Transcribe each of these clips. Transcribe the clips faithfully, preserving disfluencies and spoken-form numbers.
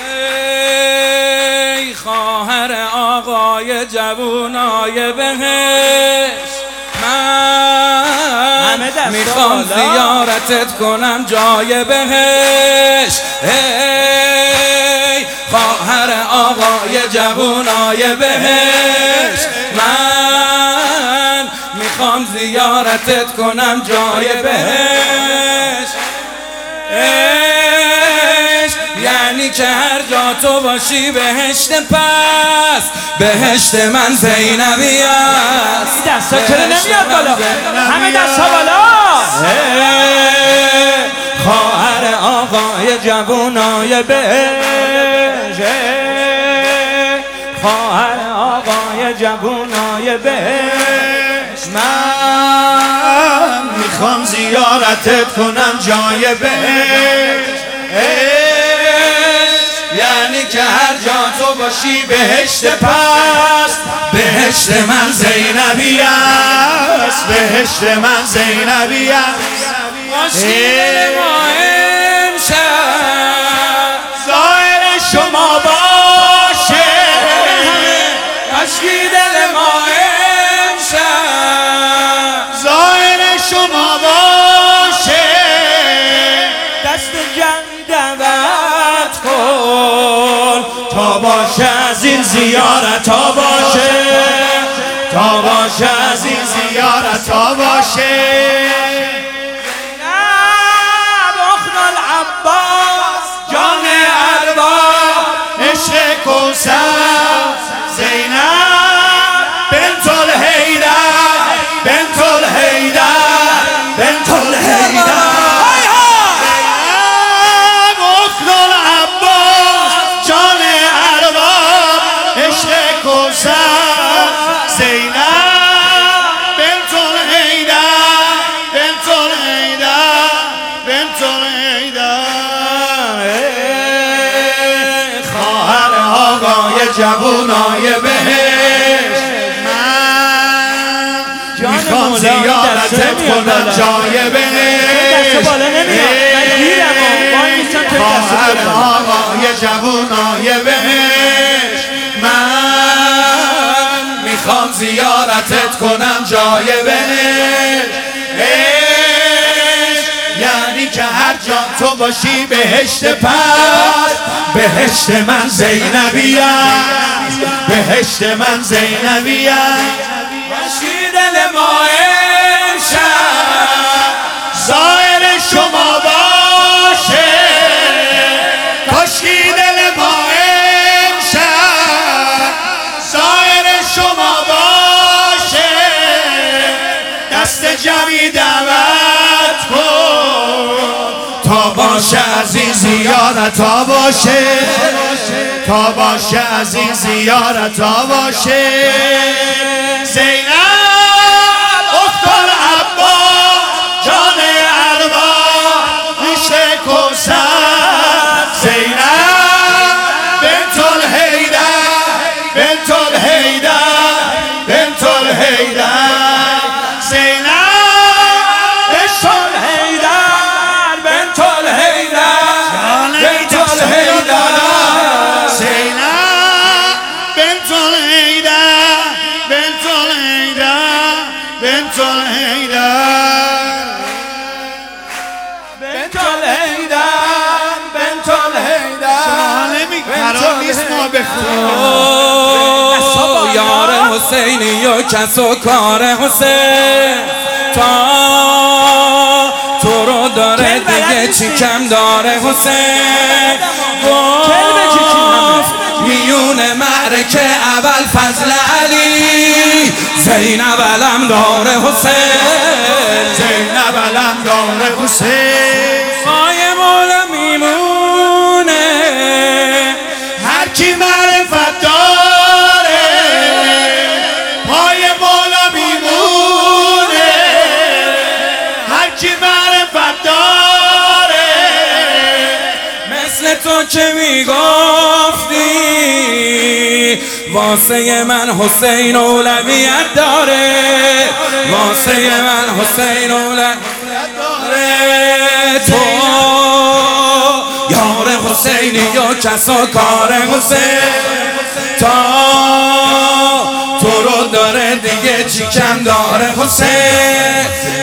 ای خواهر آقای جوونای بهشت، من میخوام زیارتت کنم جای بهشت. ای خواهر آقای جوونای بهشت، من میخوام زیارتت کنم جای بهشت. یعنی که هر جا تو باشی بهشت، پس بهشت من زینبی است. دستا چرا نمیاد بالا؟ همه دستا بالا. خواهر آقای جوونای بهشت، خواهر آقای جوونای بهشت، من میخوام زیارتت کنم جای بهشت. یعنی که هر جا تو باشی بهشت، پس بهشت من زینبی است. بهشت من زینبی است. عاشق ما امشب ظاهر شما باشه، عشقی دل ما امشب ظاهر شما باشه. دست جمعی دعوت کن تا باشه از این زیارت تا باشه، تا باشه از این زیارت تا باشه. جان ارباب عشق کوثر، زینب بنت الحیدر، بنت الحیدر، بنت الحیدر. زینب اخت العباس، جان ارباب عشق کوثر، زینب بنت الحیدر، بنت الحیدر، بنت الحیدر. جوونای بهشت، من میخوام زیارتت کنم جای بهشت. خواهر آقای جوونای بهشت، من میخوام زیارتت کنم جای بهشت. یعنی که هر جا تو باشی بهشت، پس بهشت من زینبی است. بهشت من زینبی است. عشقی دل ما امشب ظاهر شما باشه، کاشکی دل ما امشب ظاهر شما باشه. دست جمعی دعوت کن تا باشه از این زیارت تا باشه، تا باشه از این زیارت تا باشه. زینب اخت العباس، جان ارباب عشق کوثر، زینب بنت الحیدر، بنت الحیدر، بنت الحیدر. زینب بنت الحیدر، بنت الحیدر، بنت الحیدر. زینب بنت الحیدر، بنت الحیدر، بنت الحیدر، بنت الحیدر، بنت الحیدر. سالمی قرار نیست ما بخونیم. یار حسینی و کس و کار حسین، تا تو رو داره دیگه چی کم داره حسین. گفت میون معرکه اول فضل علی، زینب علم داره حسین، زینب علم داره حسین. پای مولا میمونه هر کی معرفت داره، پای مولا میمونه. هر کی معرفت داره، مثل تو که میگفتی واسه من حسین اولویت داره، واسه من حسین اولویت داره. تو یار حسینی و کس و کار حسین تا تو رو داره دیگه چی کم داره حسین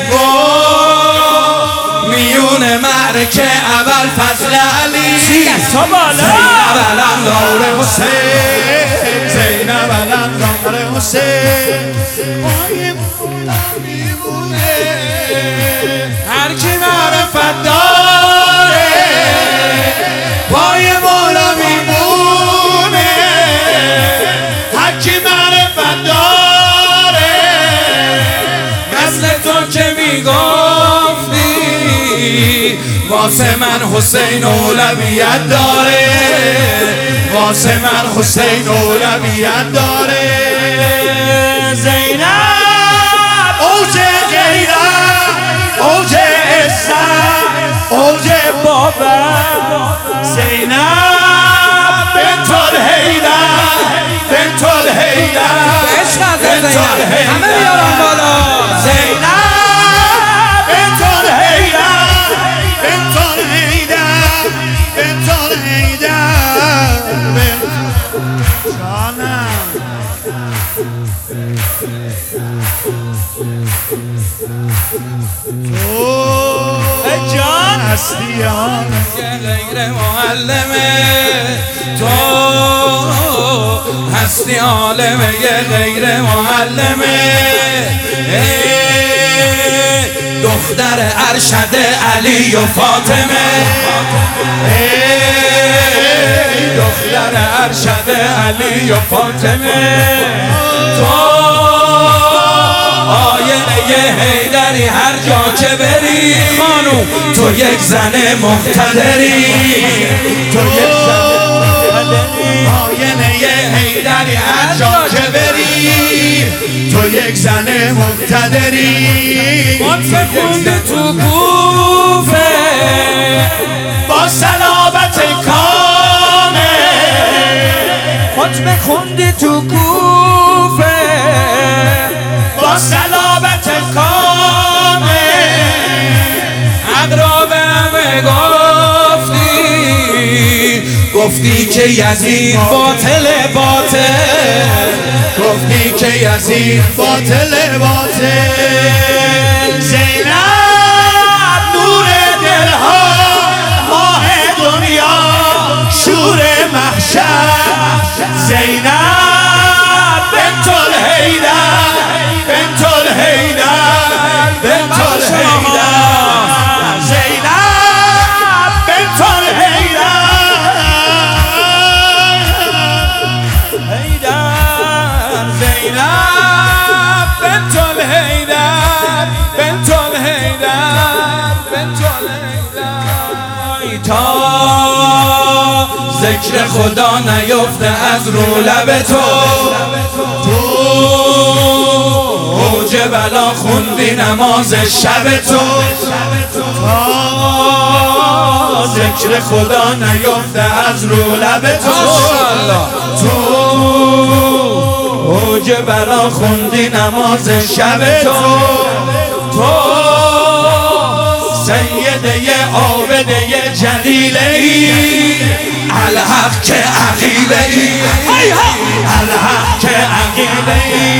میون معرکه اول فضل علی زینب علم حسین زینب علم حسین پای مولا میمونه هر کی معرفت داره پای مولا میمونه هر کی معرفت داره مثل تو که میگفتی واسه من حسین اولویت داره واسه من حسین اولویت داره زینب اوج غیرت اوج عزت اوج بابا زینب بنت الحیدر بنت الحیدر عشق از زینب همه بیارم بالا زینب بنت الحیدر بنت الحیدر بنت الحیدر جانم تو جان هستیان غیر معلمه تو هستی عالمه یه غیر معلمه دختر ارشد علی و فاطمه دختر ارشد علی و فاطمه تو آینه حیدری هر جا که بری خانوم تو یک زن مقتدری تو یک زن مقتدری آینه حیدری هر جا که بری تو یک زن مقتدری مطفه خونده تو کوفه با صلابت کامل خطبه خوندی تو کوفه با صلابت کامل اقراب همه گفتی گفتی که یزید باطل باطل گفتی که یزید باطل باطل زینب نور دلها ماه دنیا شور محشر زینب بنت الحیدر بنت الحیدر بنت الحیدر زینب بنت الحیدر حیدر زینب بنت الحیدر بنت الحیدر بنت الحیدر تا ذکر خدا نیفته از رو لب تو اوج بلا خوندی نماز شب تو تا ذکر خدا نیفته از رو لب تو تو اوج بلا خوندی نماز شب تو تو سیده عابده جلیله ای الحق که عقیله ای الحق که عقیله ای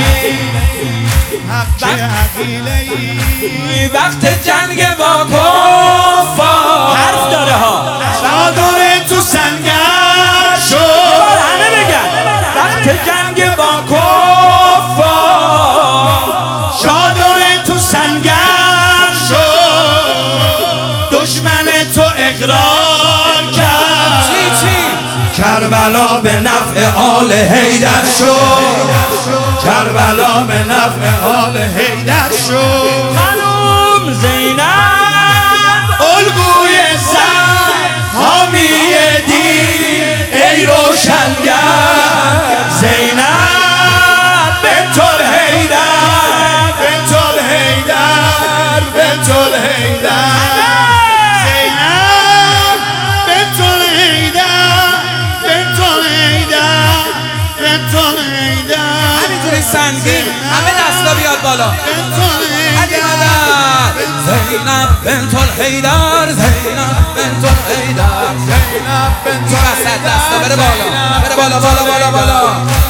وقت جنگ با کفار حرف داره ها چادر تو سنگر شد همه بگن وقت جنگ با کفار چادر تو سنگر شد دشمن تو اقرار کرد چی چی کربلا به نفع آل حیدر شد کربلا به نفع آل حیدر شد خانوم زینب الگوی زن حامی دین ای روشنگر زینب بنت الحیدر بنت الحیدر بنت الحیدر زینب بنت الحیدر بنت الحیدر بنت الحیدر همینجوری سنگین همه دستا بیاد بالا زینب بنت الحیدر زینب بنت الحیدر تو وسط دستا بره بالا بره بالا بالا بالا بالا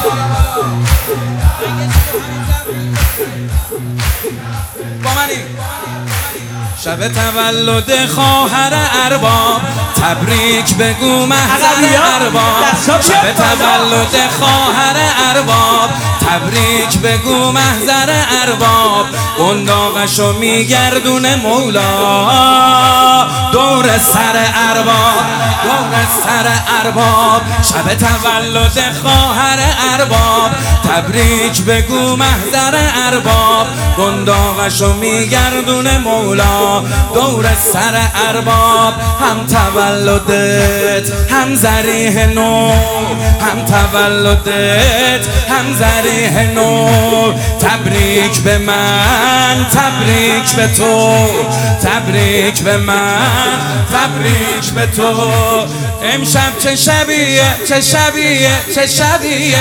با منی شب تولد خواهر ارباب تبریک بگو محضر ارباب شب تولد خواهر ارباب تبریک بگو محضر ارباب قنداقشو میگردونه مولا دور سر ارباب دور سر ارباب شب تولد خواهر ارباب تبریک بگو محضر ارباب قنداقشو میگردونه مولا دور سر ارباب هم تولدت هم ذریح نو هم تولدت هم ذریح نو تبریک به من تبریک به تو تبریک به من تبریک به تو امشب چه شبیه چه شبیه چه شبیه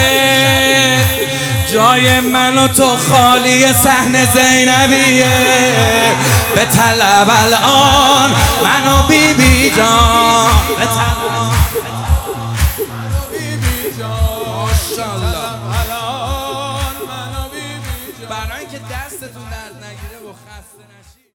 جای من و تو خالی صحن زینبیه به طلب الان منو بی بی جان به طلب بی بی جان ماشاءالله برای اینکه دستتون درد نگیره و خسته نشید